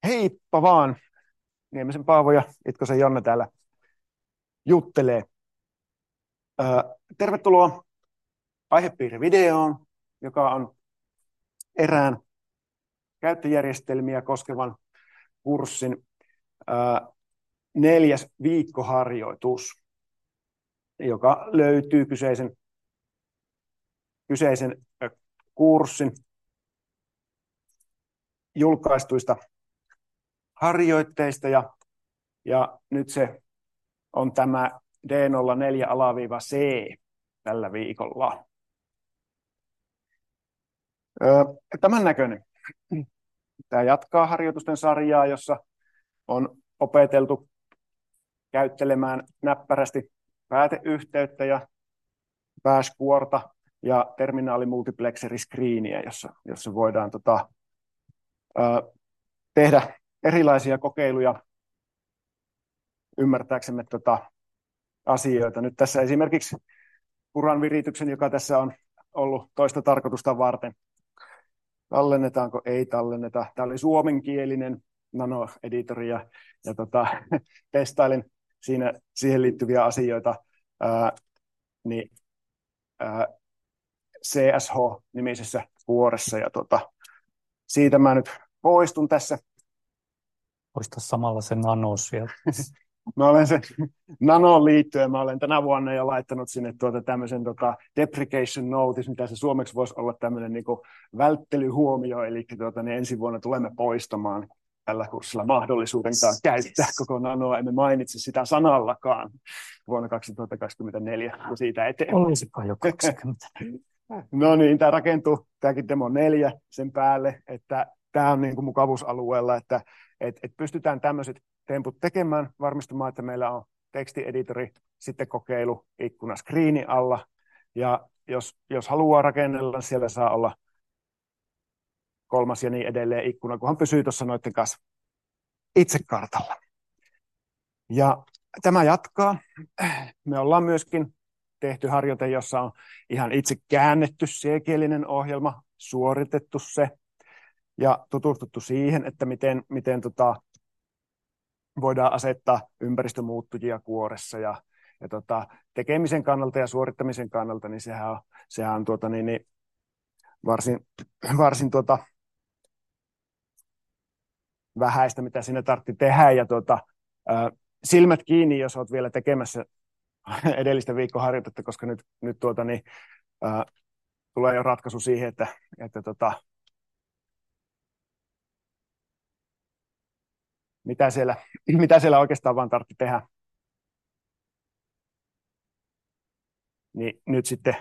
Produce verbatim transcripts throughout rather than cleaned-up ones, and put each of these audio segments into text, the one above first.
Heippa vaan! Niemisen Paavo ja Itkosen Janne täällä juttelee. Ö, tervetuloa aihepiirivideoon, joka on erään käyttöjärjestelmiä koskevan kurssin ö, neljäs viikkoharjoitus, joka löytyy kyseisen, kyseisen ö, kurssin julkaistuista harjoitteista ja, ja nyt se on tämä D nolla neljä C tällä viikolla. Tämän näköinen. Tämä jatkaa harjoitusten sarjaa, jossa on opeteltu käyttelemään näppärästi pääteyhteyttä ja pääskuorta ja terminaalimultiplexeriskriiniä, jossa, jossa voidaan tota, ö, tehdä erilaisia kokeiluja ymmärtääksemme tota asioita. Nyt tässä esimerkiksi kuran virityksen, joka tässä on ollut toista tarkoitusta varten. Tallennetaanko? Ei tallenneta. Tämä oli suomenkielinen nanoeditori ja, ja tota, testailin siinä siihen liittyviä asioita. Ää, niin, ää, C S H-nimisessä kuoressa ja tota, siitä mä nyt poistun tässä. Poista samalla se nano sieltä. Mä olen se nanoon liittyen, mä olen tänä vuonna jo laittanut sinne tuota tämmöisen tota deprecation notice, mitä se suomeksi voisi olla tämmöinen niin kuin välttelyhuomio, eli tuota, niin ensi vuonna tulemme poistamaan tällä kurssilla mahdollisuuden käyttää koko nanoa, emme mainitse sitä sanallakaan vuonna kaksituhattakaksikymmentäneljä ja siitä eteenpäin. Olisipa jo kaksikymmentä. No niin, tämä rakentuu, tämäkin demo neljä sen päälle, että tämä on niin kuin mukavuusalueella, että et, et pystytään tämmöiset temput tekemään, varmistumaan, että meillä on tekstieditori, sitten kokeilu, ikkuna screeni alla, ja jos, jos haluaa rakennella, siellä saa olla kolmas ja niin edelleen ikkuna, kunhan pysyy tuossa noiden kanssa itse kartalla. Ja tämä jatkaa. Me ollaan myöskin tehty harjoite, jossa on ihan itse käännetty C-kielinen ohjelma, suoritettu se, ja tutustuttu siihen, että miten, miten tota, voidaan asettaa ympäristömuuttujia kuoressa ja, ja tota, tekemisen kannalta ja suorittamisen kannalta, niin sehän on, sehän on tuota, niin, niin, varsin, varsin tuota, vähäistä, mitä siinä tarvitsi tehdä. Ja tuota, ä, silmät kiinni, jos olet vielä tekemässä edellistä viikkoharjoitetta, koska nyt, nyt tuota, niin, ä, tulee jo ratkaisu siihen, että, että tota, mitä siellä, mitä siellä oikeastaan vaan tarvitsi tehdä. Niin nyt sitten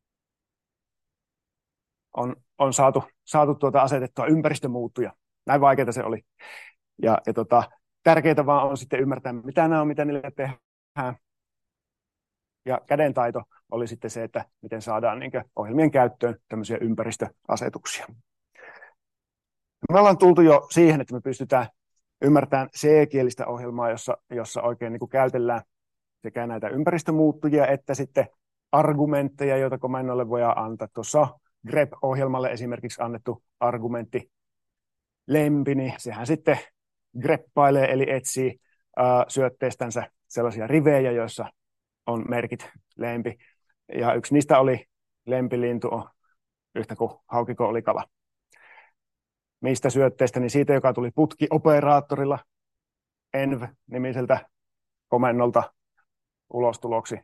on, on saatu, saatu tuota asetettua ympäristömuuttuja. Näin vaikeaa se oli. Ja, ja tota, tärkeää vaan on sitten ymmärtää, mitä nämä on, mitä niille tehdään. Ja kädentaito oli sitten se, että miten saadaan niin kuin ohjelmien käyttöön tämmöisiä ympäristöasetuksia. Me ollaan tultu jo siihen, että me pystytään ymmärtämään C-kielistä ohjelmaa, jossa, jossa oikein niin kuin käytellään sekä näitä ympäristömuuttujia että sitten argumentteja, joita komennolle voidaan antaa. Tuossa on grep-ohjelmalle esimerkiksi annettu argumentti lempi, niin sehän sitten greppailee eli etsii äh, syötteistänsä sellaisia rivejä, joissa on merkit lempi. Ja yksi niistä oli lempilintu on yhtä kuin haukiko oli kala. Mistä syötteistä, niin siitä, joka tuli putkioperaattorilla env-nimiseltä komennolta ulostuloksi.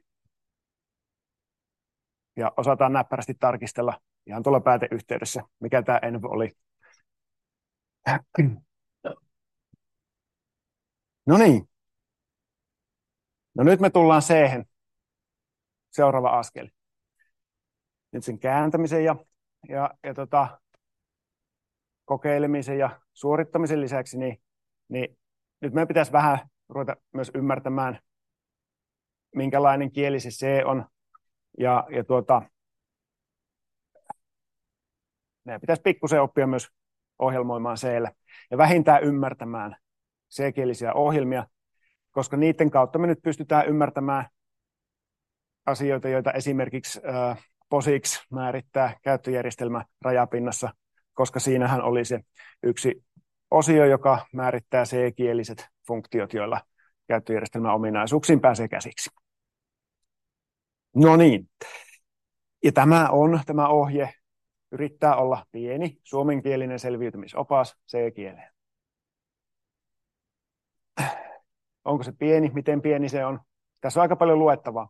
Ja osataan näppärästi tarkistella ihan tuolla pääteyhteydessä, mikä tämä env oli. No niin. No nyt me tullaan C-hen. Seuraava askel. Nyt sen kääntämisen ja, ja, ja tota, kokeilemisen ja suorittamisen lisäksi, niin, niin nyt meidän pitäisi vähän ruveta myös ymmärtämään, minkälainen kieli se C on. Ja, ja tuota, meidän pitäisi pikkusen oppia myös ohjelmoimaan C:llä ja vähintään ymmärtämään C-kielisiä ohjelmia, koska niiden kautta me nyt pystytään ymmärtämään asioita, joita esimerkiksi äh, POSIX määrittää käyttöjärjestelmä rajapinnassa, koska siinähän oli se yksi osio, joka määrittää C-kieliset funktiot, joilla käyttöjärjestelmän ominaisuuksiin pääsee käsiksi. No niin. Ja tämä on, tämä ohje yrittää olla pieni suomenkielinen selviytymisopas C-kieleen. Onko se pieni? Miten pieni se on? Tässä on aika paljon luettavaa.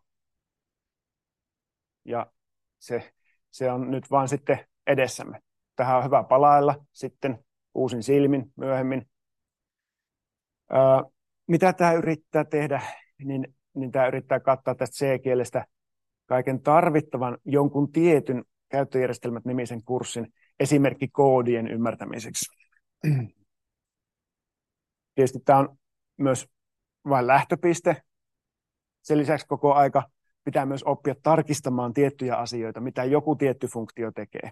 Ja se, se on nyt vaan sitten edessämme. Tähän on hyvä palailla sitten uusin silmin myöhemmin. Öö, mitä tämä yrittää tehdä? Niin, niin tämä yrittää katsoa tästä C-kielestä kaiken tarvittavan jonkun tietyn käyttöjärjestelmät nimisen kurssin esimerkkikoodien ymmärtämiseksi. Tietysti tämä on myös vain lähtöpiste. Sen lisäksi koko aika pitää myös oppia tarkistamaan tiettyjä asioita, mitä joku tietty funktio tekee.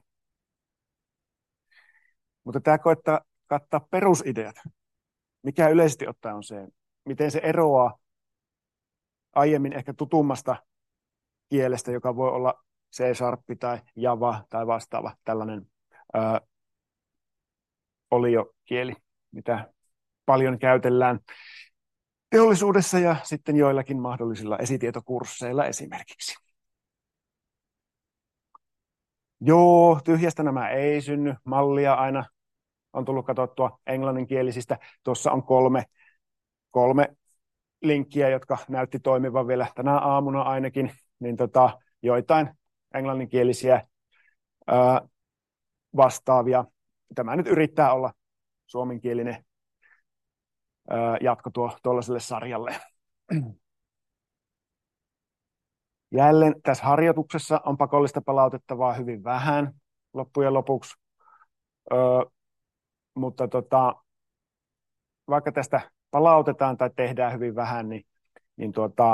Mutta tämä koettaa kattaa perusideat. Mikä yleisesti ottaen on se, miten se eroaa aiemmin ehkä tutummasta kielestä, joka voi olla C-sharp tai Java tai vastaava tällainen ää, oliokieli, mitä paljon käytellään teollisuudessa ja sitten joillakin mahdollisilla esitietokursseilla esimerkiksi. Joo, tyhjästä nämä ei synny. Mallia aina on tullut katsottua englanninkielisistä. Tuossa on kolme, kolme linkkiä, jotka näytti toimivan vielä tänä aamuna ainakin, niin tota, joitain englanninkielisiä ää, vastaavia. Tämä nyt yrittää olla suomenkielinen ää, jatko tuo, tuollaiselle sarjalle. Jälleen tässä harjoituksessa on pakollista palautettavaa hyvin vähän loppujen lopuksi, öö, mutta tota, vaikka tästä palautetaan tai tehdään hyvin vähän, niin, niin tuota,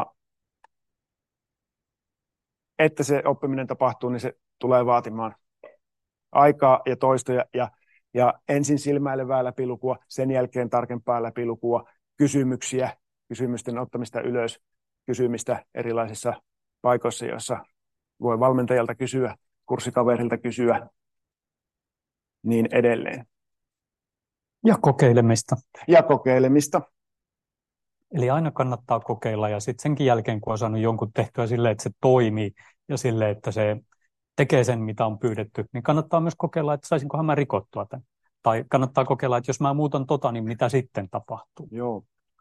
että se oppiminen tapahtuu, niin se tulee vaatimaan aikaa ja toistoja ja, ja ensin silmäilevää läpilukua, sen jälkeen tarkempaa läpilukua, kysymyksiä, kysymysten ottamista ylös, kysymistä erilaisissa paikoissa, joissa voi valmentajalta kysyä, kurssikaverilta kysyä, niin edelleen. Ja kokeilemista. Ja kokeilemista. Eli aina kannattaa kokeilla ja sitten senkin jälkeen, kun on saanut jonkun tehtyä silleen, että se toimii ja silleen, että se tekee sen, mitä on pyydetty, niin kannattaa myös kokeilla, että saisinkohan mä rikottua tämän. Tai kannattaa kokeilla, että jos mä muutan tota, niin mitä sitten tapahtuu. Joo.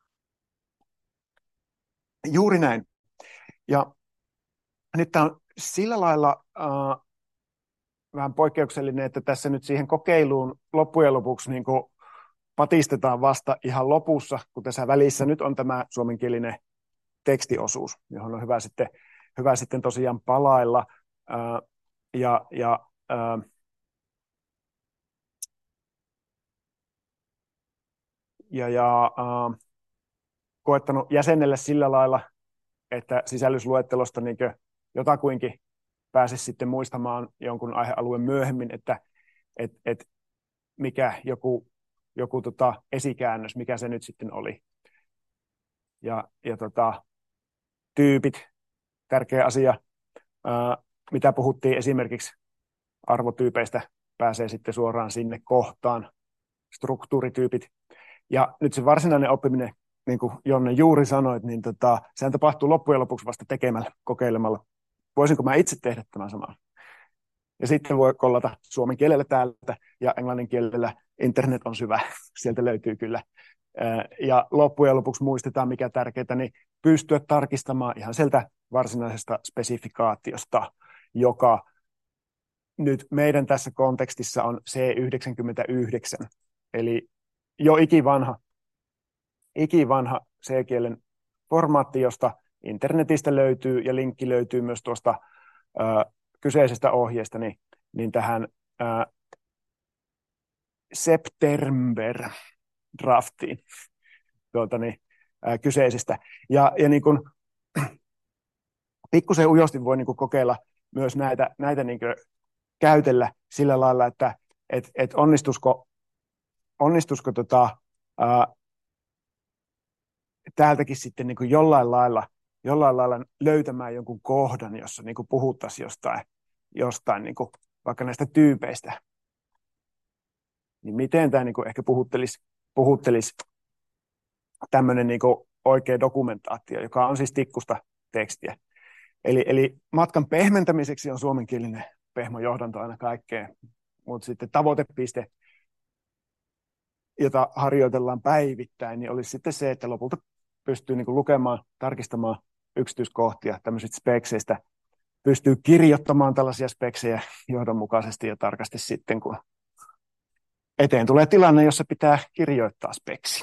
Juuri näin. Ja nyt tämä on sillä lailla äh, vähän poikkeuksellinen, että tässä nyt siihen kokeiluun loppujen lopuksi niin kuin patistetaan vasta ihan lopussa, kun tässä välissä nyt on tämä suomenkielinen tekstiosuus, johon on hyvä sitten, hyvä sitten tosiaan palailla. Äh, ja ja äh, ja, ja äh, koettanut jäsennellä sillä lailla, että sisällysluettelosta niin jotakuinkin pääsisi sitten muistamaan jonkun aihealueen myöhemmin, että et, et mikä joku, joku tota esikäännös, mikä se nyt sitten oli. Ja, ja tota, tyypit, tärkeä asia, ää, mitä puhuttiin esimerkiksi arvotyypeistä, pääsee sitten suoraan sinne kohtaan, struktuurityypit. Ja nyt se varsinainen oppiminen, niin kuin Jonne juuri sanoit, niin tota, sehän tapahtuu loppujen lopuksi vasta tekemällä, kokeilemalla. Voisinko mä itse tehdä tämän saman? Ja sitten voi kollata suomen kielellä täältä ja englannin kielellä internet on syvä, sieltä löytyy kyllä. Ja loppujen lopuksi muistetaan, mikä tärkeää, niin pystyä tarkistamaan ihan sieltä varsinaisesta spesifikaatiosta, joka nyt meidän tässä kontekstissa on C yhdeksänkymmentäyhdeksän, eli jo ikivanha, ikivanha C-kielen formaatti, josta internetistä löytyy ja linkki löytyy myös tuosta ö, kyseisestä ohjeesta niin, niin tähän ö, September draftiin tuota, niin, ö, kyseisestä. Ja, ja niin kuin, pikkusen ujosti voi niin kuin kokeilla myös näitä, näitä niin kuin käytellä sillä lailla, että et, et onnistuisiko, onnistuisiko tota, ää, täältäkin sitten niin kuin jollain lailla, jollain lailla löytämään jonkun kohdan, jossa niin kuin puhuttaisiin jostain, jostain niin kuin vaikka näistä tyypeistä. niin miten tämä niin kuin ehkä puhuttelisi, puhuttelisi tämmöinen niin kuin oikea dokumentaatio, joka on siis tikkusta tekstiä. Eli, eli matkan pehmentämiseksi on suomenkielinen pehmojohdanto aina kaikkeen, mutta sitten tavoitepiste, jota harjoitellaan päivittäin, niin olisi sitten se, että lopulta pystyy niin kuin lukemaan, tarkistamaan yksityiskohtia tämmöisistä spekseistä, pystyy kirjoittamaan tällaisia speksejä johdonmukaisesti ja tarkasti sitten, kun eteen tulee tilanne, jossa pitää kirjoittaa speksi.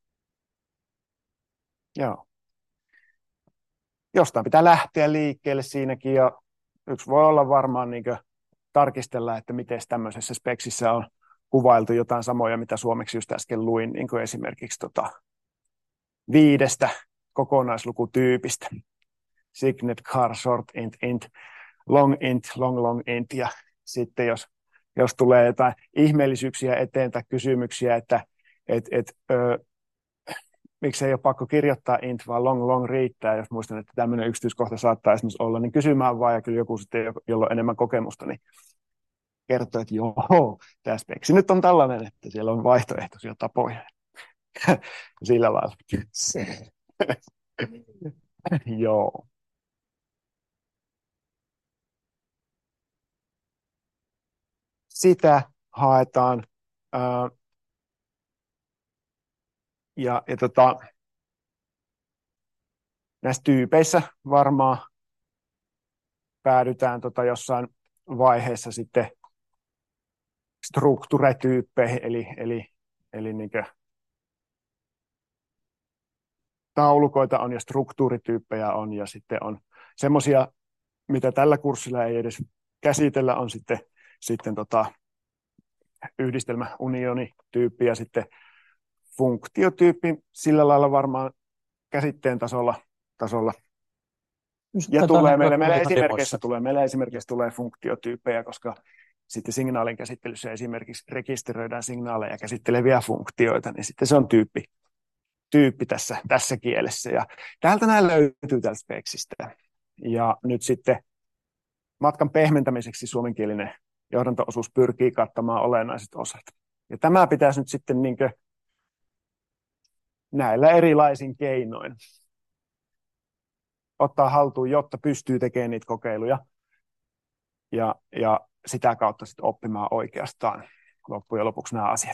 Joo. Jostain pitää lähteä liikkeelle siinäkin, ja yksi voi olla varmaan niin kuin tarkistella, että miten tämmöisessä speksissä on kuvailtu jotain samoja, mitä suomeksi just äsken luin, niin kuin esimerkiksi tota viidestä kokonaislukutyypistä. Signet, car, short int, int, long int, long long int, ja sitten jos, jos tulee jotain ihmeellisyyksiä eteen tai kysymyksiä, että et, et, ö, miksi ei ole pakko kirjoittaa int, vaan long long riittää, jos muistan, että tämmöinen yksityiskohta saattaa esimerkiksi olla, niin kysymään vaan, ja kyllä joku sitten, jolla on enemmän kokemusta, niin kertoo, että joo, tämä speksi nyt on tällainen, että siellä on vaihtoehtoisia tapoja. Sillä lailla. Joo. Sitä haetaan. Ää, ja ja tota, näissä tyypeissä varmaan päädytään tota jossain vaiheessa sitten strukturetyyppeihin, eli, eli, eli niin kuin taulukoita on ja struktuurityyppejä on, ja sitten on semmoisia, mitä tällä kurssilla ei edes käsitellä, on sitten, sitten tota yhdistelmäunionityyppi ja sitten funktiotyyppi, sillä lailla varmaan käsitteen tasolla, tasolla. Ja tulee meille, meille esimerkeissä tulee, meille esimerkiksi tulee funktiotyyppejä, koska sitten signaalin käsittelyssä esimerkiksi rekisteröidään signaaleja käsitteleviä funktioita, niin sitten se on tyyppi, tyyppi tässä, tässä kielessä. Ja täältä nämä löytyy täältä speksistä. Ja nyt sitten matkan pehmentämiseksi suomenkielinen johdanto-osuus pyrkii kattamaan olennaiset osat. Ja tämä pitäisi nyt sitten niin kuin näillä erilaisin keinoin ottaa haltuun, jotta pystyy tekemään niitä kokeiluja ja, ja sitä kautta sitten oppimaan oikeastaan loppujen lopuksi nämä asiat.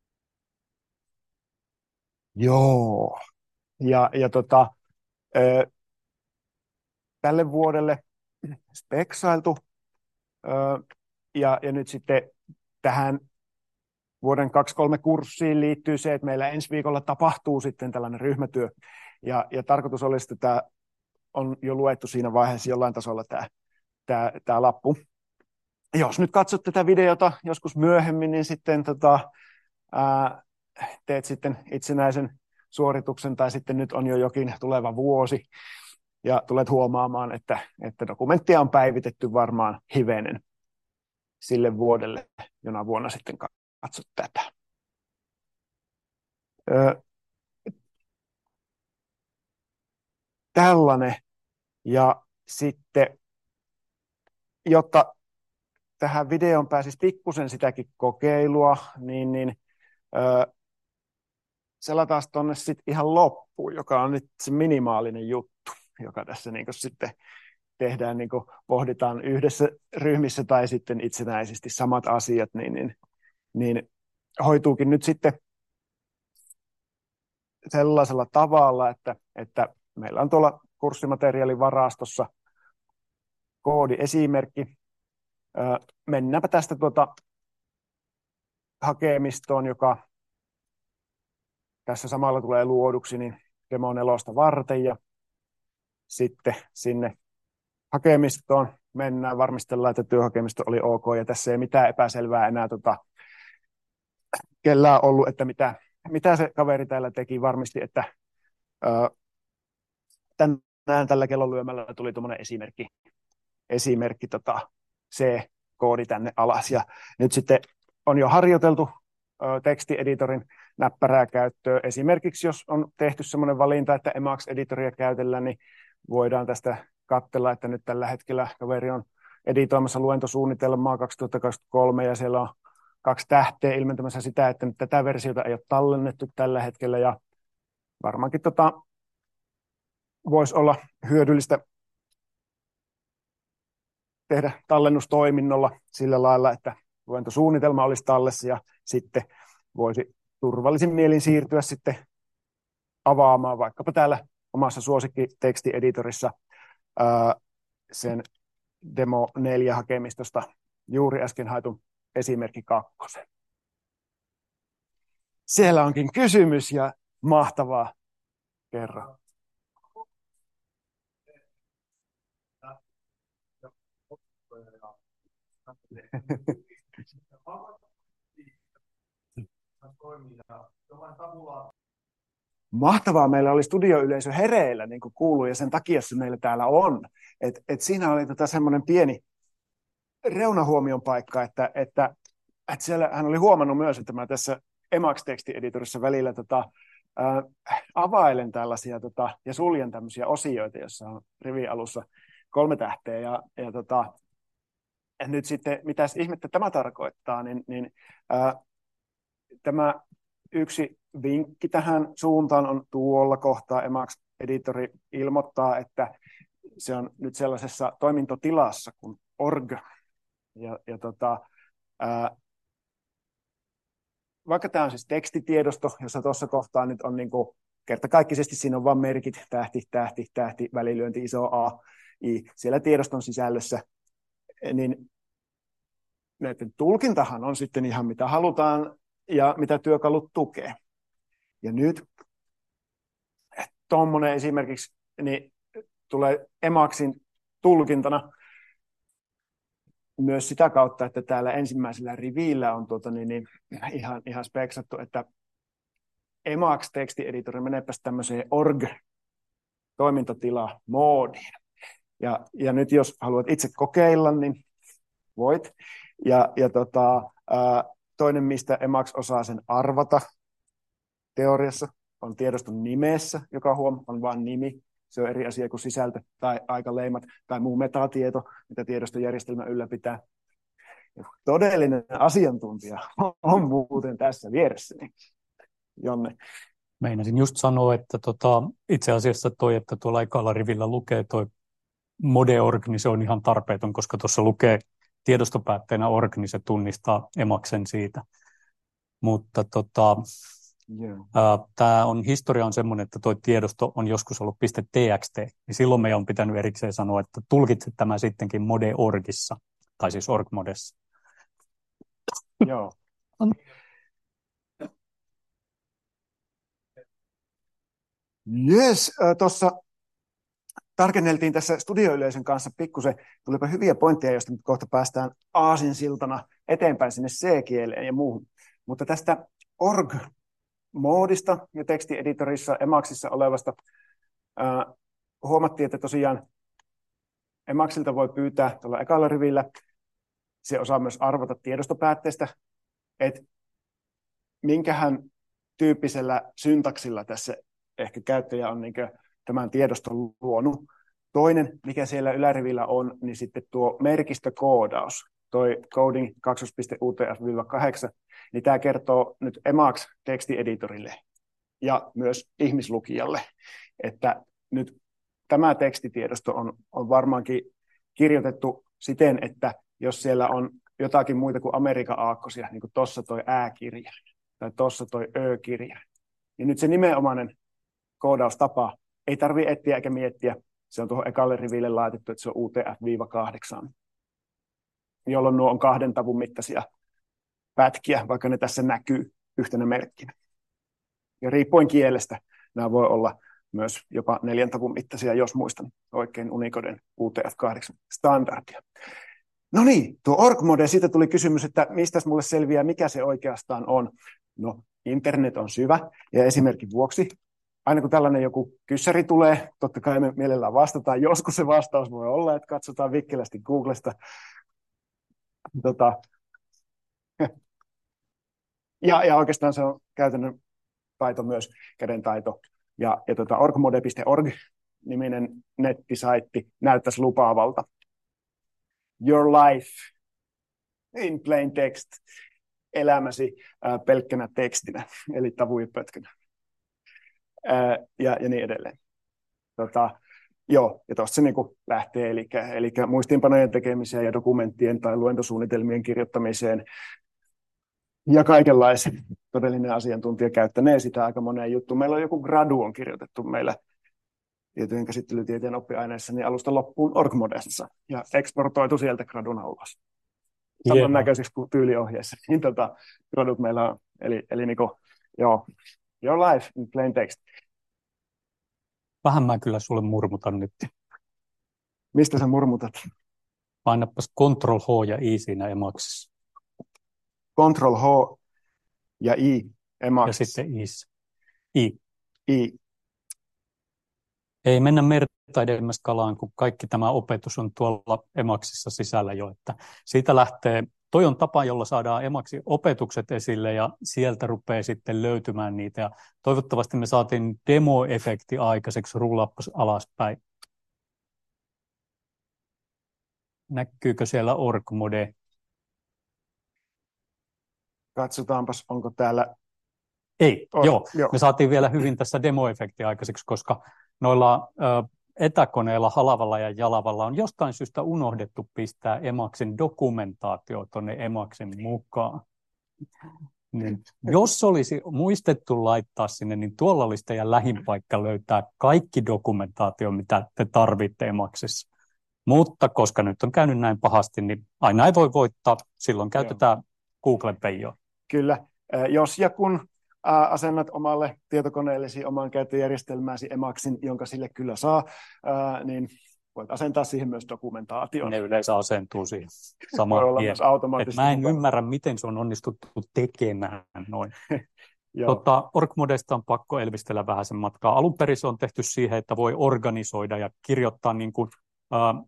Joo. Ja, ja tota, ö, tälle vuodelle speksailtu ö, ja, ja nyt sitten tähän vuoden kaksikymmentäkolme kurssiin liittyy se, että meillä ensi viikolla tapahtuu sitten tällainen ryhmätyö. Ja, ja tarkoitus olisi, että tämä on jo luettu siinä vaiheessa jollain tasolla tämä, tämä, tämä lappu. Jos nyt katsot tätä videota joskus myöhemmin, niin sitten tota, ää, teet sitten itsenäisen suorituksen, tai sitten nyt on jo jokin tuleva vuosi, ja tulet huomaamaan, että, että dokumenttia on päivitetty varmaan hivenen sille vuodelle, jona vuonna sitten katsot tätä. Ö, tällainen. Ja sitten, jotta tähän videoon pääsisi pikkusen sitäkin kokeilua, niin, niin ö, selataan tuonne sitten ihan loppuun, joka on nyt se minimaalinen juttu, joka tässä niin sitten tehdään, niin pohditaan yhdessä ryhmissä tai sitten itsenäisesti samat asiat, niin, niin, niin hoituukin nyt sitten sellaisella tavalla, että, että meillä on tuolla kurssimateriaalivarastossa koodiesimerkki. Mennäänpä tästä tuota hakemistoon, joka tässä samalla tulee luoduksi, niin Demo nelosta varten, ja sitten sinne hakemistoon mennään, varmistellaan, että työhakemisto oli ok, ja tässä ei mitään epäselvää enää tota, kellään ollut, että mitä, mitä se kaveri täällä teki, varmisti, että ö, tänään tällä kellonlyömällä tuli tuommoinen esimerkki, esimerkki tota, C-koodi tänne alas, ja nyt sitten on jo harjoiteltu ö, tekstieditorin näppärää käyttöä. Esimerkiksi jos on tehty semmoinen valinta, että Emacs-editoria käytellään, niin voidaan tästä katsella, että nyt tällä hetkellä kaveri on editoimassa luentosuunnitelmaa kaksituhattakaksikymmentäkolme, ja siellä on kaksi tähteä ilmentämässä sitä, että nyt tätä versiota ei ole tallennettu tällä hetkellä, ja varmaankin tota, voisi olla hyödyllistä tehdä tallennustoiminnolla sillä lailla, että luentosuunnitelma olisi tallessa, ja sitten voisi turvallisin mielin siirtyä sitten avaamaan vaikkapa täällä omassa suosikkitekstieditorissa ää, sen demo neljä hakemistosta juuri äsken haetun esimerkki kakkosen. Siellä onkin kysymys, ja mahtavaa. Kerro. Mahtavaa, meillä oli studioyleisö hereillä, niin kuin kuuluu, ja sen takia se meillä täällä on. Et, et siinä oli tota semmoinen pieni reunahuomion paikka, että, että, että siellä hän oli huomannut myös, että mä tässä Emacs-tekstieditorissa välillä tota, ää, availen tällaisia tota, ja suljen tämmöisiä osioita, joissa on rivin alussa kolme tähteä, ja, ja tota, nyt sitten, mitäs ihmettä tämä tarkoittaa, niin, niin ää, tämä yksi vinkki tähän suuntaan on tuolla kohtaa. Emacs-editori ilmoittaa, että se on nyt sellaisessa toimintotilassa kuin org. Ja, ja tota, ää, vaikka tämä on siis tekstitiedosto, jossa tuossa kohtaa nyt on niin kuin kertakaikkisesti, siinä on vain merkit, tähti, tähti, tähti, välilyönti, iso A, I, siellä tiedoston sisällössä, niin näiden tulkintahan on sitten ihan mitä halutaan ja mitä työkalut tukee. Ja nyt tuommoinen esimerkiksi niin tulee Emacsin tulkintana myös sitä kautta, että täällä ensimmäisellä rivillä on tuota, niin, niin, ihan, ihan speksattu, että Emacs-tekstieditori meneepäs tämmöiseen org-toimintatila-moodiin. Ja, ja nyt jos haluat itse kokeilla, niin voit. Ja, ja tota, ää, toinen, mistä Emacs osaa sen arvata teoriassa, on tiedoston nimessä, joka huom on vain nimi. Se on eri asia kuin sisältö tai aikaleimat tai muu metatieto, mitä tiedostojärjestelmä ylläpitää. Ja todellinen asiantuntija on muuten tässä vieressäni. Jonne. Meinasin just sanoa, että tota, itse asiassa toi, että tuolla ekalla rivillä lukee toi mode.org, niin se on ihan tarpeeton, koska tuossa lukee tiedostopäätteenä org, niin se tunnistaa Emacsen siitä. Mutta tota, yeah. tämä on, historia on semmoinen, että tuo tiedosto on joskus ollut .txt, niin silloin meidän on pitänyt erikseen sanoa, että tulkitse tämä sittenkin mode.orgissa, tai siis org-modessa. Joo. Jes, tuossa tarkenneltiin tässä studioyleisön kanssa pikkusen, tulipa hyviä pointteja, joista nyt kohta päästään aasinsiltana eteenpäin sinne C-kieleen ja muuhun. Mutta tästä org-moodista ja tekstieditorissa Emacsissa olevasta ää, huomattiin, että tosiaan Emacsilta voi pyytää tuolla ekalla rivillä. Se osaa myös arvata tiedostopäätteestä, että minkähän tyyppisellä syntaksilla tässä ehkä käyttäjä on niin tämän tiedoston luonut. Toinen, mikä siellä ylärivillä on, niin sitten tuo merkistökoodaus, toi coding kaksi piste U T F kahdeksan, niin tämä kertoo nyt Emacs-tekstieditorille ja myös ihmislukijalle, että nyt tämä tekstitiedosto on, on varmaankin kirjoitettu siten, että jos siellä on jotakin muita kuin Amerikan aakkosia, niin kuin tuossa toi ä-kirja tai tuossa toi ö-kirja, niin nyt se nimenomainen koodaustapa ei tarvitse etsiä eikä miettiä. Se on tuohon ekalle riville laitettu, että se on U T F kahdeksan, jolloin nuo on kahden tavun mittaisia pätkiä, vaikka ne tässä näkyy yhtenä merkkinä. Ja riippuen kielestä nämä voi olla myös jopa neljän tavun mittaisia, jos muistan oikein Unicoden U T F kahdeksan standardia. No niin, tuo org-mode, siitä tuli kysymys, että mistä mulle selviää, mikä se oikeastaan on. No, internet on syvä, ja esimerkin vuoksi, aina kun tällainen joku kyssäri tulee, totta kai me mielellään vastataan. Joskus se vastaus voi olla, että katsotaan vikkelästi Googlesta. Tota. Ja, ja oikeastaan se on käytännön taito myös, kädentaito. Ja, ja tota orgmode piste org-niminen nettisaitti näyttäisi lupaavalta. Your life in plain text. elämäsi ää, pelkkänä tekstinä, eli tavuipötkönä ää, ja, ja niin edelleen. Tota, joo, ja tuosta se niin kuin lähtee, eli, eli muistiinpanojen tekemiseen ja dokumenttien tai luentosuunnitelmien kirjoittamiseen ja kaikenlaisen. Todellinen asiantuntija käyttänee sitä aika moneen juttuun. Meillä on joku gradu on kirjoitettu meillä tietojen käsittelytieteen oppiaineissa niin alusta loppuun org-modessa ja eksportoitu sieltä graduna ulos. Samannäköiseksi kuin tyyliohjeessa. Niin tota, gradut meillä on, eli, eli niin kuin, joo, your life in plain text. Vähän mä kyllä sulle murmutan nyt. Mistä sä murmutat? Painappas Control H ja I siinä emaksissa. Control H ja I emaksissa. Ja sitten Is. I. I. Ei mennä merta edemmäs kalaan, kun kaikki tämä opetus on tuolla emaksissa sisällä jo. Että siitä lähtee, toi on tapa, jolla saadaan emaksi opetukset esille ja sieltä rupeaa sitten löytymään niitä. Ja toivottavasti me saatiin demo-efekti aikaiseksi, rullappas alaspäin. Näkyykö siellä org-mode? Katsotaanpas, onko täällä... Ei, Or... joo. joo. Me saatiin vielä hyvin tässä demo-efekti aikaiseksi, koska noilla ö, etäkoneilla Halavalla ja Jalavalla on jostain syystä unohdettu pistää Emaksin dokumentaatio tuonne Emaksin mukaan. Niin, jos olisi muistettu laittaa sinne, niin tuolla olisi teidän lähin paikka löytää kaikki dokumentaatio, mitä te tarvitte Emaksissa. Mutta koska nyt on käynyt näin pahasti, niin aina ei voi voittaa. Silloin käytetään Googlen peijoa. Kyllä. Jos ja kun asennat omalle tietokoneellesi omaan käyttöjärjestelmääsi Emaksin, jonka sille kyllä saa, niin voit asentaa siihen myös dokumentaation. Ne yleensä asentuu siihen samaan tien. Mä en mukana. Ymmärrä, miten se on onnistuttu tekemään noin. tota, org-modesta on pakko elvistellä vähän sen matkaa. Alun perin se on tehty siihen, että voi organisoida ja kirjoittaa niin kuin, äh,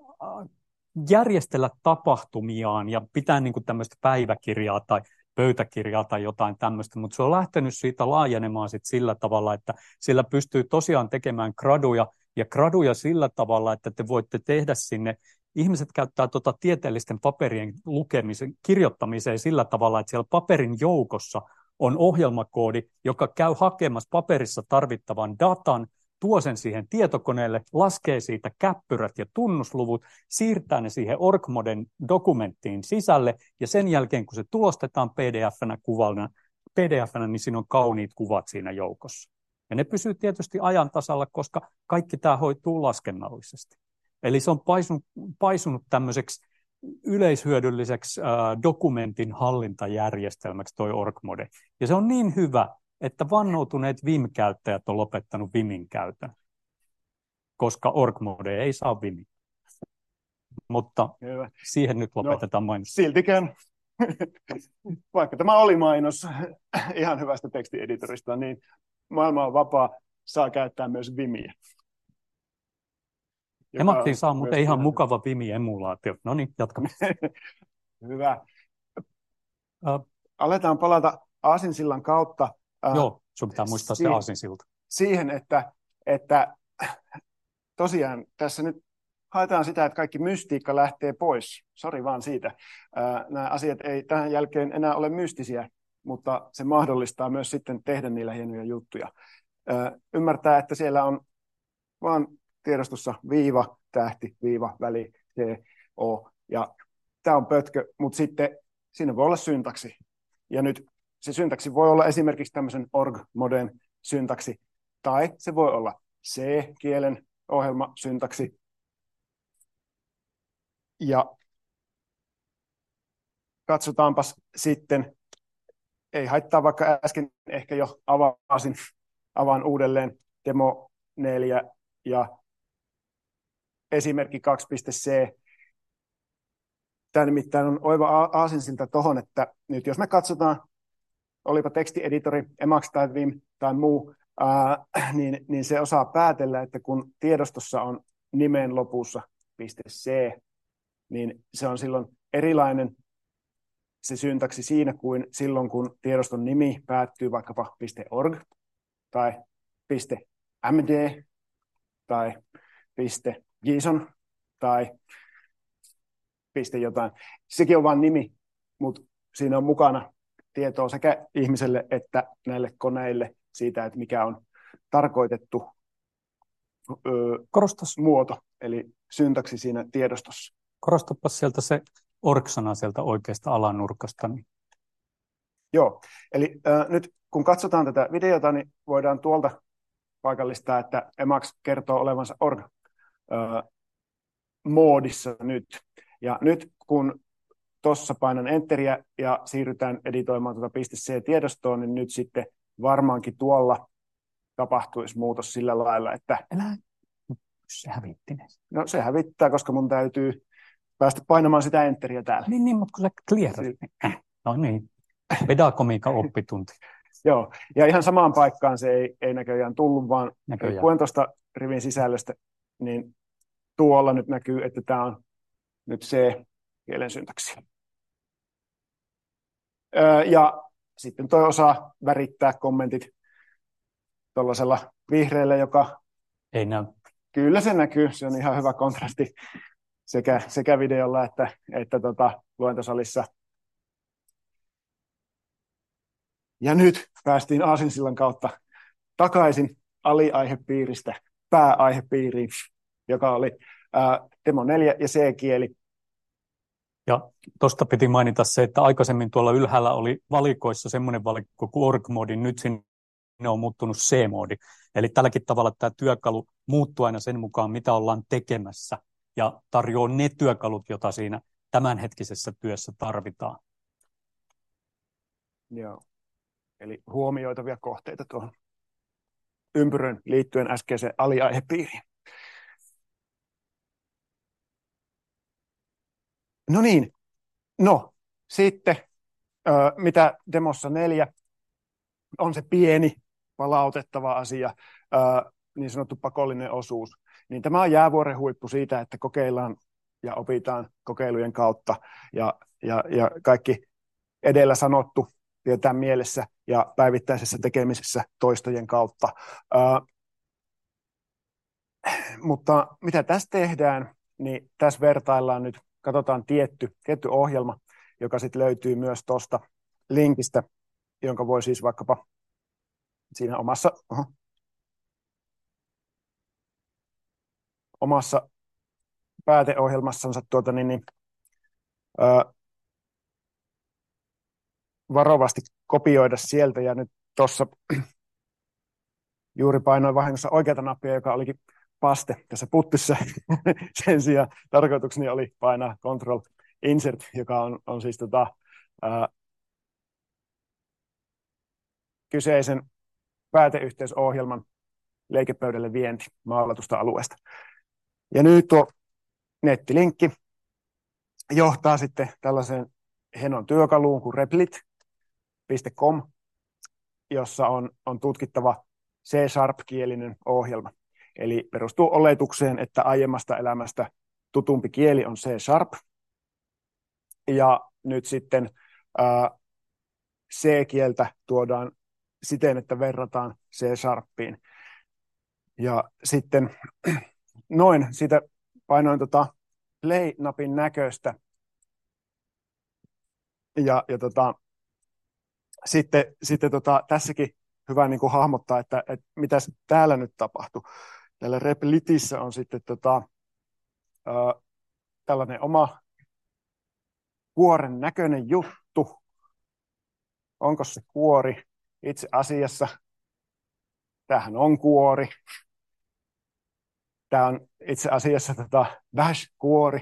järjestellä tapahtumiaan ja pitää niin kuin tämmöistä päiväkirjaa tai pöytäkirjaa tai jotain tämmöistä, mutta se on lähtenyt siitä laajenemaan sit sillä tavalla, että sillä pystyy tosiaan tekemään graduja, ja graduja sillä tavalla, että te voitte tehdä sinne, ihmiset käyttää tuota tieteellisten paperien lukemisen, kirjoittamiseen sillä tavalla, että siellä paperin joukossa on ohjelmakoodi, joka käy hakemassa paperissa tarvittavan datan, tuo sen siihen tietokoneelle, laskee siitä käppyrät ja tunnusluvut, siirtää ne siihen org-moden dokumenttiin sisälle, ja sen jälkeen, kun se tulostetaan P D F-nä kuvana, P D F-nä, niin siinä on kauniit kuvat siinä joukossa. Ja ne pysyy tietysti ajan tasalla, koska kaikki tämä hoituu laskennallisesti. Eli se on paisunut, paisunut tämmöiseksi yleishyödylliseksi äh, dokumentin hallintajärjestelmäksi toi org-mode. Ja se on niin hyvä, että vannoutuneet Vim-käyttäjät on lopettanut Vimin käytön, koska org-mode ei saa Vimiä. Mutta hyvä. Siihen nyt lopetetaan no, mainos. Siltikään, vaikka tämä oli mainos ihan hyvästä tekstieditorista, niin maailma on vapaa, saa käyttää myös Vimiä. Emaksiin saa muuten ihan mukava Vimi-emulaatio. No niin, jatkamme. Hyvä. Uh, Aletaan palata aasinsillan kautta. Uh, Joo, sun pitää muistaa siihen, se aasinsilta. Siihen, että, että tosiaan tässä nyt haetaan sitä, että kaikki mystiikka lähtee pois. Sori vaan siitä. Uh, nämä asiat ei tähän jälkeen enää ole mystisiä, mutta se mahdollistaa myös sitten tehdä niillä hienoja juttuja. Uh, ymmärtää, että siellä on vaan tiedostossa viiva, tähti, viiva, väli, C, O. Ja tämä on pötkö, mutta sitten siinä voi olla syntaksi. Ja nyt se syntaksi voi olla esimerkiksi tämmöisen org-moden syntaksi, tai se voi olla C-kielen ohjelmasyntaksi. Ja katsotaanpas sitten, ei haittaa, vaikka äsken ehkä jo avasin, avaan uudelleen demo neljä ja esimerkki kaksi piste c. Tämä nimittäin on oiva aasinsilta tuohon, että nyt jos me katsotaan, olipa tekstieditori, Emacs tai Vim tai muu, ää, niin, niin se osaa päätellä, että kun tiedostossa on nimen lopussa .c, niin se on silloin erilainen se syntaksi siinä kuin silloin, kun tiedoston nimi päättyy vaikkapa .org tai .md tai .json tai piste jotain. Sekin on vain nimi, mutta siinä on mukana tietoa sekä ihmiselle että näille koneille siitä, että mikä on tarkoitettu öö, Korostas, muoto, eli syntaksi siinä tiedostossa. korostapas sieltä se org-sana sieltä oikeasta alanurkasta. Niin. Joo, eli äh, nyt kun katsotaan tätä videota, niin voidaan tuolta paikallistaa, että Emacs kertoo olevansa org-moodissa nyt. Ja nyt kun tuossa painan enteriä ja siirrytään editoimaan tuota .c-tiedostoon, niin nyt sitten varmaankin tuolla tapahtuisi muutos sillä lailla, että... Älä, se hävittinen. No se hävittää, koska mun täytyy päästä painamaan sitä enteriä täällä. Niin, niin mutta kun sä clearasit. No niin, pedagogiikan oppitunti. Joo, ja ihan samaan paikkaan se ei, ei näköjään tullut, vaan riippuen tuosta rivin sisällöstä, niin tuolla nyt näkyy, että tämä on nyt C-kielen syntaksi. Öö, ja sitten toi osaa värittää kommentit tuollaisella vihreällä, joka... Ei näy. Kyllä se näkyy, se on ihan hyvä kontrasti sekä, sekä videolla että, että tota, luentosalissa. Ja nyt päästiin aasinsillan kautta takaisin aliaihepiiristä pääaihepiiriin, joka oli ää, Demo neljä ja C-kieli. Ja tuosta piti mainita se, että aikaisemmin tuolla ylhäällä oli valikoissa semmoinen valikko kuin org-moodi, nyt sinne on muuttunut C-moodi. Eli tälläkin tavalla tämä työkalu muuttuu aina sen mukaan, mitä ollaan tekemässä, ja tarjoaa ne työkalut, joita siinä tämänhetkisessä työssä tarvitaan. Joo. Eli huomioitavia kohteita tuohon ympyrön liittyen äskeiseen aliaihepiiriin. No niin, no sitten mitä Demossa neljä on se pieni palautettava asia, niin sanottu pakollinen osuus. Niin tämä on jäävuoren huippu siitä, että kokeillaan ja opitaan kokeilujen kautta ja, ja, ja kaikki edellä sanottu pidetään mielessä ja päivittäisessä tekemisessä toistojen kautta. Uh, mutta mitä tässä tehdään, niin tässä vertaillaan nyt, katsotaan tietty, tietty ohjelma, joka sitten löytyy myös tuosta linkistä, jonka voi siis vaikkapa siinä omassa, oho, omassa pääteohjelmassansa tuota, niin, niin, uh, varovasti kopioida sieltä, ja nyt tuossa juuri painoin vahingossa oikeata nappia, joka olikin paste tässä puttissa. Sen sijaan tarkoitukseni oli painaa Control Insert, joka on, on siis tota, ää, kyseisen pääteyhteysohjelman leikepöydälle vienti maalatusta alueesta. Ja nyt tuo nettilinkki johtaa sitten tällaiseen Henon työkaluun kuin replit piste com, jossa on, on tutkittava C-sharp-kielinen ohjelma. Eli perustuu oletukseen, että aiemmasta elämästä tutumpi kieli on C-sharp. Ja nyt sitten ää, C-kieltä tuodaan siten, että verrataan C-sharpiin. Ja sitten noin, siitä painoin tota play-napin näköistä. Ja, ja tota, sitten, sitten tota, tässäkin hyvä niin kuin hahmottaa, että, että mitä täällä nyt tapahtuu. Täällä replitissä on sitten tota, ää, tällainen oma kuoren näköinen juttu. Onko se kuori? Itse asiassa tämähän on kuori. Tämä on itse asiassa tota bash-kuori.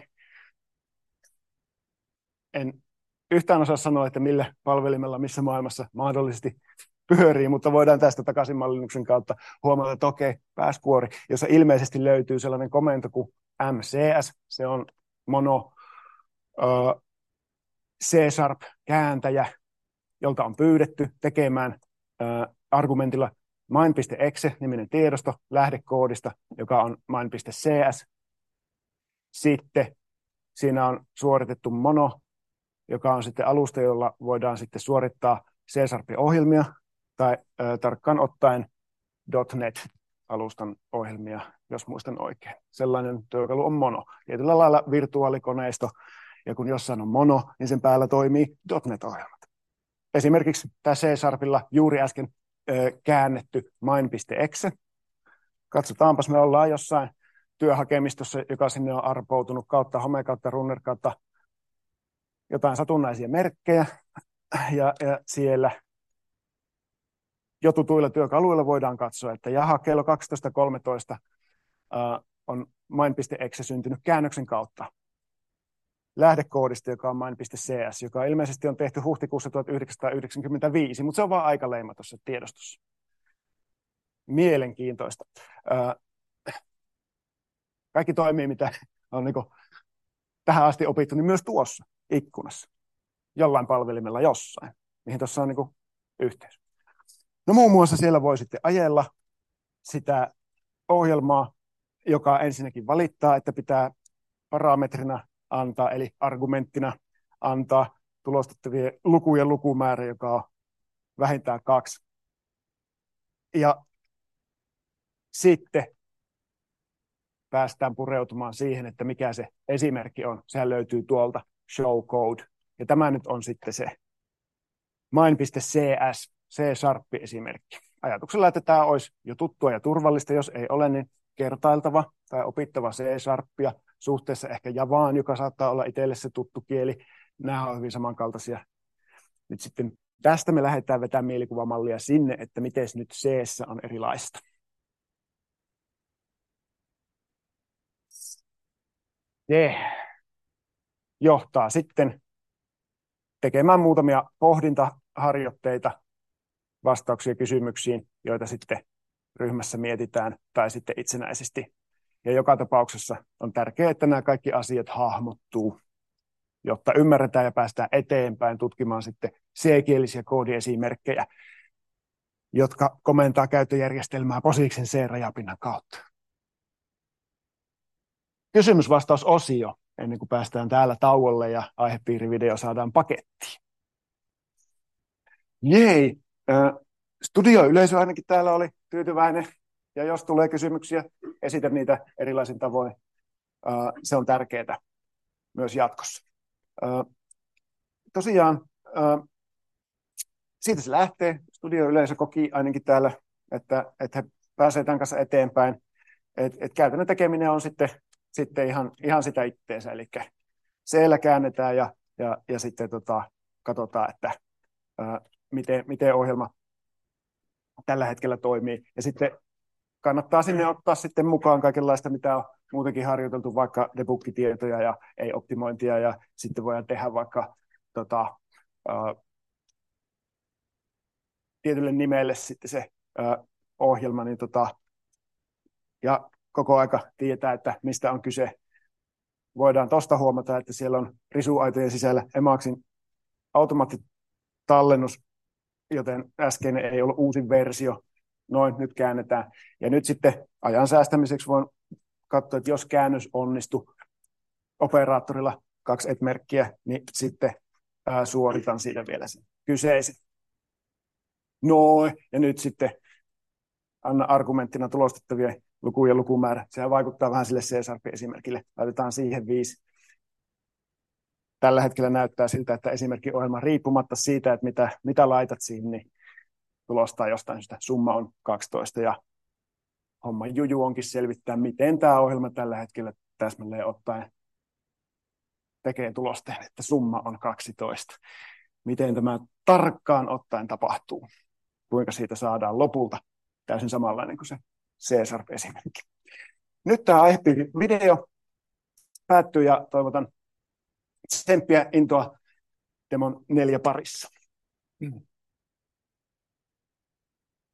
En yhtään osaa sanoa, että millä palvelimella missä maailmassa mahdollisesti pyörii, mutta voidaan tästä takaisin mallinnuksen kautta huomata, että okei, bash-kuori, jossa ilmeisesti löytyy sellainen komento kuin M C S, se on mono uh, C-sharp-kääntäjä, jolta on pyydetty tekemään uh, argumentilla main.exe-niminen tiedosto lähdekoodista, joka on main.cs. Sitten siinä on suoritettu mono, joka on sitten alusta, jolla voidaan sitten suorittaa C-sharp-ohjelmia, tai äh, tarkkaan ottaen .NET-alustan ohjelmia, jos muistan oikein. Sellainen työkalu on mono. Tietyllä lailla virtuaalikoneisto, ja kun jossain on mono, niin sen päällä toimii .NET-ohjelmat. esimerkiksi tämä C-Sharpilla juuri äsken ö, käännetty main.exe. Katsotaanpas, me ollaan jossain työhakemistossa, joka sinne on arpoutunut kautta home, kautta runner, kautta jotain satunnaisia merkkejä. Ja, ja siellä jo tutuilla työkaluilla voidaan katsoa, että jaha, kello kaksitoista kolmetoista uh, on main.exe syntynyt käännöksen kautta lähdekoodista, joka on main.cs, joka ilmeisesti on tehty huhtikuussa tuhatyhdeksänsataayhdeksänkymmentäviisi, mutta se on vaan aikaleima tuossa tiedostossa. Mielenkiintoista. Uh, kaikki toimii, mitä on niin kuin tähän asti opittu, niin myös tuossa ikkunassa. Jollain palvelimella jossain, mihin tuossa on niin kuin yhteys. No muun muassa siellä voi sitten ajella sitä ohjelmaa, joka ensinnäkin valittaa, että pitää parametrina antaa, eli argumenttina antaa tulostettavien lukujen lukumäärä, joka on vähintään kaksi. Ja sitten päästään pureutumaan siihen, että mikä se esimerkki on. Sehän löytyy tuolta show code. Ja tämä nyt on sitten se main.cs, C-Sharp-esimerkki. Ajatuksella, että tämä olisi jo tuttua ja turvallista, jos ei ole, niin kertailtava tai opittava C-Sharpia suhteessa ehkä Javaan, joka saattaa olla itselle se tuttu kieli. Nämä on hyvin samankaltaisia. Nyt sitten tästä me lähdetään vetämään mielikuvamallia sinne, että miten nyt C on erilaista. Yeah. Johtaa sitten tekemään muutamia pohdintaharjoitteita, vastauksia kysymyksiin, joita sitten ryhmässä mietitään tai sitten itsenäisesti. Ja joka tapauksessa on tärkeää, että nämä kaikki asiat hahmottuu, jotta ymmärretään ja päästään eteenpäin tutkimaan sitten C-kielisiä koodiesimerkkejä, jotka komentaa käyttöjärjestelmää POSIXen C-rajapinnan kautta. Kysymysvastausosio, ennen kuin päästään täällä tauolle ja aihepiirivideo saadaan pakettiin. Jei, studioyleisö ainakin täällä oli tyytyväinen, ja jos tulee kysymyksiä, esitä niitä erilaisin tavoin. Se on tärkeää myös jatkossa. Tosiaan, siitä se lähtee. Studioyleisö koki ainakin täällä, että, että he pääsevät tämän kanssa eteenpäin. Et, et käytännön tekeminen on sitten, sitten ihan, ihan sitä itteensä, eli C-llä käännetään ja, ja, ja sitten tota, katsotaan, että ää, miten, miten ohjelma tällä hetkellä toimii. Ja sitten kannattaa sinne ottaa sitten mukaan kaikenlaista, mitä on muutenkin harjoiteltu, vaikka debug-tietoja ja ei-optimointia, ja sitten voidaan tehdä vaikka tota, ää, tietylle nimelle sitten se ää, ohjelma, niin tota, ja koko aika tietää, että mistä on kyse. Voidaan tuosta huomata, että siellä on risuaitojen sisällä Emaxin automaattitallennus, joten äsken ei ollut uusin versio. Noin, nyt käännetään. Ja nyt sitten ajan säästämiseksi voin katsoa, että jos käännös onnistuu operaattorilla kaksi et-merkkiä, niin sitten ää, suoritan siitä vielä sen kyseisen. Noin, ja nyt sitten anna argumenttina tulostettavia lukujen lukumäärä. Sehän vaikuttaa vähän sille C-Sharp-esimerkille. Laitetaan siihen viisi. Tällä hetkellä näyttää siltä, että esimerkkiohjelma riippumatta siitä, että mitä, mitä laitat siihen, niin tulostaa jostain syystä. Summa on kaksitoista ja homman juju onkin selvittää, miten tämä ohjelma tällä hetkellä täsmälleen ottaen tekee tulosteen, että summa on kaksitoista. Miten tämä tarkkaan ottaen tapahtuu? Kuinka siitä saadaan lopulta täysin samanlainen kuin se C-Sharp-esimerkki. Nyt tämä aihepiiri-video päättyy ja toivotan tsemppiä intoa Demon neljä parissa. Mm.